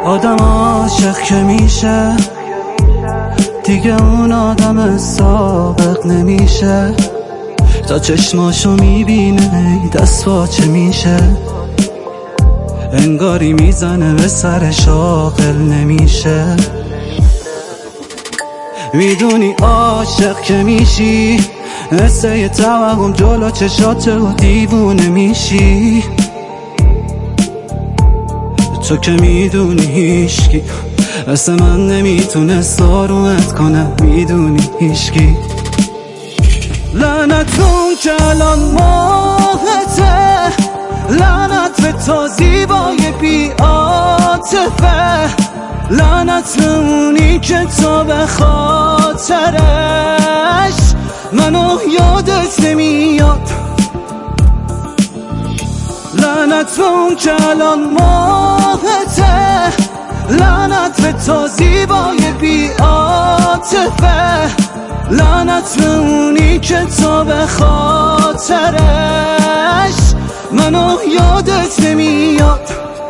آدم عاشق که میشه دیگه اون آدم سابق نمیشه، تا چشماشو میبینه دست پاچه میشه، انگاری میزنه به سر شاغل نمیشه. میدونی عاشق که میشی مثل یه توهم جلو چشات و دیوونه میشی، تو که میدونی هیشکی مثل من نمیتونه آرومت کنه، میدونی هیشکی. لعنت اون که الان ماهته، لعنت به تو زیبای بی عاطفه، لعنت به اونی که تو به خاطرش منو یادت نمیاد، لعنت به اون که الان ماهته، لعنت به تو زیبای بی عاطفه، لعنت به اونی که تو به خاطرش منو یادت نمیاد.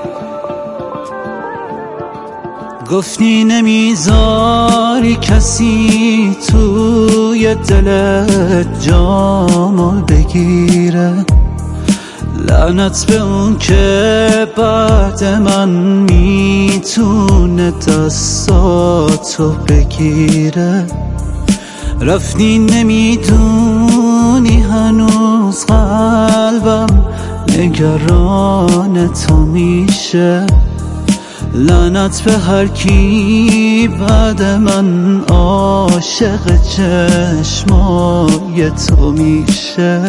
گفتی نمیذاری کسی توی دلت جامو بگیره، لعنت به اون که بعد من میتونه دستاتو بگیره. رفتی نمیدونی هنوز قلبم نگران تو میشه، لعنت به هر کی بعد من عاشق چشمای تو میشه.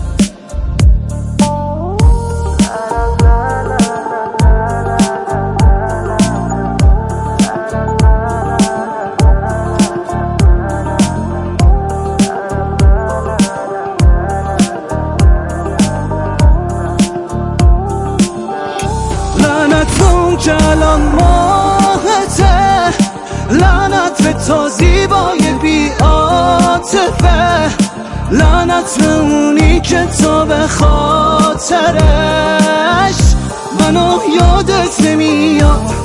لعنت اون که الان ماهته، لعنت به تو زیبای بی عاطفه، لعنت به اونی که تو به خاطرش منو یادت نمیاد.